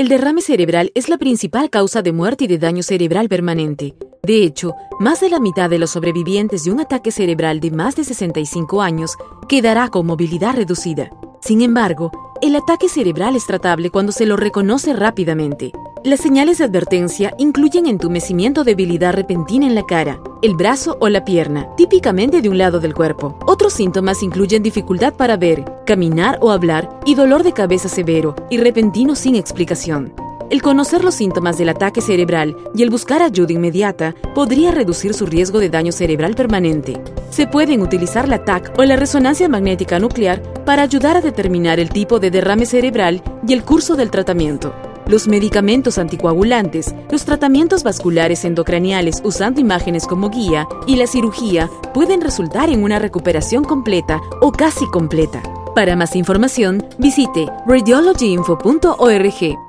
El derrame cerebral es la principal causa de muerte y de daño cerebral permanente. De hecho, más de la mitad de los sobrevivientes de un ataque cerebral de más de 65 años quedará con movilidad reducida. Sin embargo, el ataque cerebral es tratable cuando se lo reconoce rápidamente. Las señales de advertencia incluyen entumecimiento o debilidad repentina en la cara, el brazo o la pierna, típicamente de un lado del cuerpo. Otros síntomas incluyen dificultad para ver, caminar o hablar y dolor de cabeza severo y repentino sin explicación. El conocer los síntomas del ataque cerebral y el buscar ayuda inmediata podría reducir su riesgo de daño cerebral permanente. Se pueden utilizar la TAC o la resonancia magnética nuclear para ayudar a determinar el tipo de derrame cerebral y el curso del tratamiento. Los medicamentos anticoagulantes, los tratamientos vasculares endocraniales usando imágenes como guía y la cirugía pueden resultar en una recuperación completa o casi completa. Para más información, visite radiologyinfo.org.